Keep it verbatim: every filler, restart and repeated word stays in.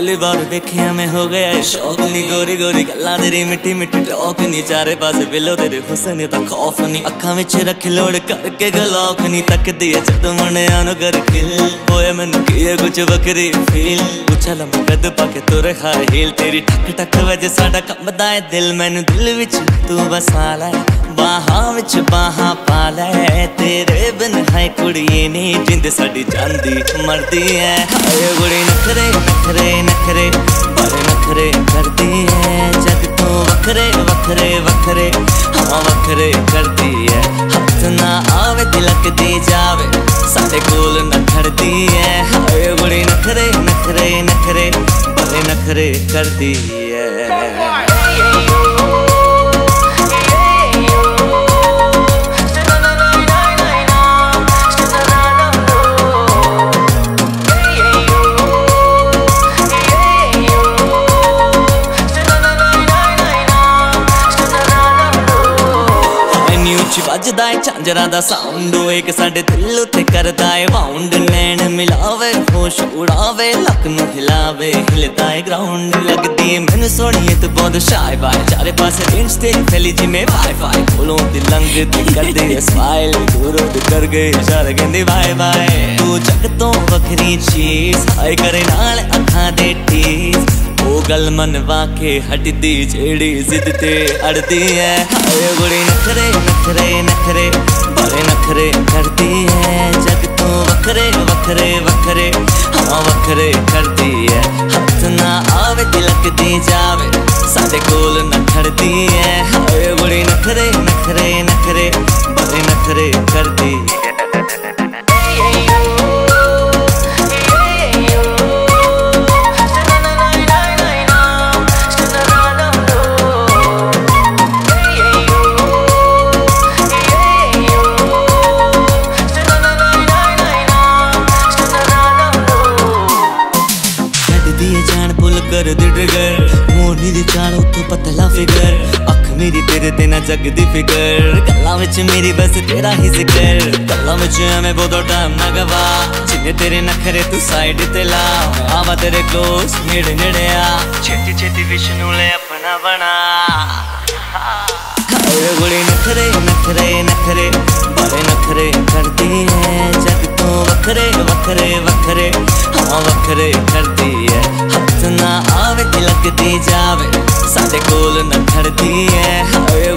पहली बार देखिया मैं हो गया शौक नी गोरी गोरी गल्लां तेरी मिट्टी मिट्टी टॉक नी चारे पासे बिलो तेरे हुस्न दा खौफ नी अखां विच रख लोड़ करके गलौक नी तकदी है जद मुंडियां नु कर किल होए मैनू की कुछ वखरी फील उछल कद पाके तुर हाई हील तेरी ठक ठक वज साडा कंबदा है दिल मैनू दिल विच तू बसा लै बाहां विच बाहां पा लै तेरे बिन हाय कुड़िए नी जिंद साडी जांदी मरदी है हाय कुड़ी नखरे नखरे नखरे बड़े नखरे करदी है जग तो वखरे वखरे वखरे हाँ वखरे करदी है हाथ ना आवे तिलक दी जावे साडे कोल न खड़दी है हाय कुड़ी नखरे नखरे नखरे बड़े नखरे करदी है। वजदा है झांजरा दा साउंड एक साडे दिल उत्ते करदा है बाउंड नैन मिलावे होश उड़ावे लक नू हिलावे हिलदा है ग्राउंड लगदी है मैनू सोहणीए तू बहुत शाय बाय चारे पासे रिंग्स तेरी फैली जिमें वाई फाई कोलों दी लंघदी करदी है स्माइल दूरों दी कर गई इशारे कहंदी बाय बाय तू जग तो वखरी चीज हाय करे नाल अखां दे टीज ओ गल मनवा के हटदी जेड़ी जिद ते अड़दी है हाय कुड़ी नखरे नखरे नखरे बड़े नखरे करदी है जग तो वखरे वखरे वखरे हाँ वखरे करदी है हाथ ना आवे तिलक दी जावे साडे कोल न खड़दी है हाय कुड़ी नखरे नखरे नखरे बड़े नखरे करदी है। कर दी ट्रिगर मोनी दी चाल उतो पतला फिगर अख मेरी तेरे ते ना जगदी फिगर गल्लां विच मेरी बस तेरा ही जिक्र गल्लां विच मैं बहुत टाइम ना गवा जिन्ने तेरे नखरे तू साइड ते ला आवा तेरे क्लोज नेड़े नेड़े आ छेती छेती विष्णु ले अपना बना हाय कुड़ी नखरे नखरे नखरे बड़े नखरे करदी है जग तो वखरे वखरे वखरे हाँ वखरे करदी है हाथ ना आवे तिलक दी जावे साडे कोल न खड़दी है हाय